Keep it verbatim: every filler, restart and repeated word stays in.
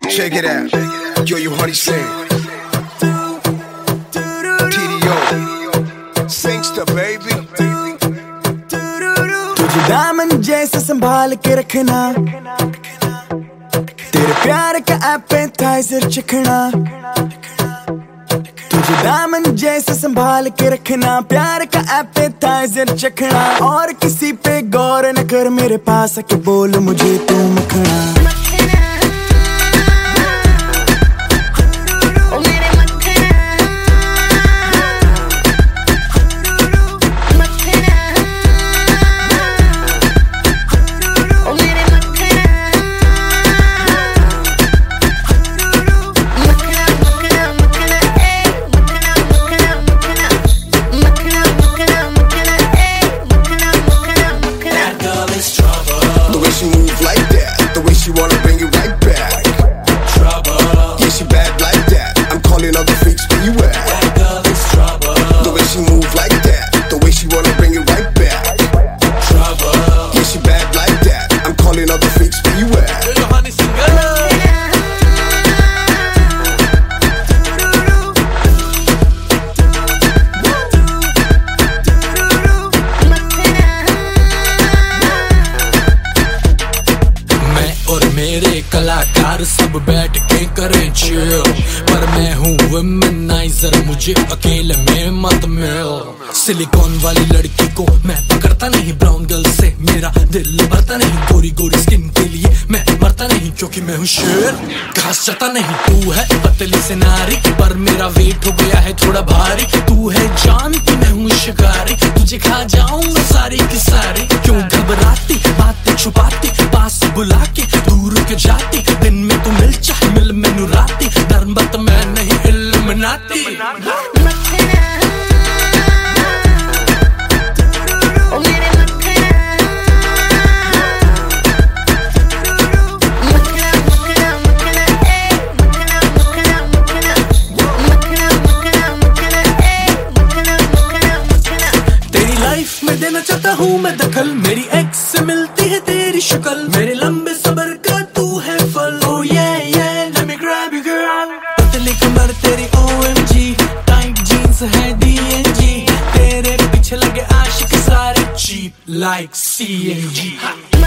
Check it out. Yo, you honey sing. T D O. Singster, baby. तुझे दामन जैसे संभाल के रखना, तेरे प्यार का एपेटाइजर चखना। तुझे दामन जैसे संभाल के रखना, प्यार का एपेटाइजर चखना। और किसी पे गौर न कर, मेरे पास आके बोल मुझे तू मखना। She move like that, the way she wanna bring it right back. Trouble. Yeah, she bad like that. I'm calling all the freaks where you at. That girl is trouble. The way she move like that, the way she wanna bring it right back. Trouble. Yeah, she bad like that. I'm calling all the freaks where you at. Little honey singer. मेरे कलाकार सब बैठ के करें chill, पर मैं हूँ womaniser, मुझे अकेले में मत मिल। सिलिकॉन वाली लड़की को मैं पकड़ता नहीं, ब्राउन गर्ल से मेरा दिल भरता नहीं। गोरी गोरी स्किन के लिए मैं मरता नहीं, क्योंकि मैं हूँ शेर, घास चता नहीं। तू है पतली से नारी, पर मेरा वेट हो गया है थोड़ा भारी। तू है जानती मैं हूँ शिकारी, तुझे खा जाऊंगा सारी की सारी। क्यों घबराती, बातें छुपाती, पास बुला के दूर के जाती। दिन में तू मिल चाहे मिल मैनू राती, धर्म बत मैं नहीं इल्लुमिनाती। तेरी लाइफ में देना चाहता हूँ मैं दखल, मेरी एक्स से मिलती है तेरी शक्ल। मेरे लंबे सबर का तू है फल। Oh yeah yeah, let me grab you girl। पतली कमर तेरी O M G, tight jeans है D N G, तेरे पीछे लगे आशिक सारे cheap like C N G।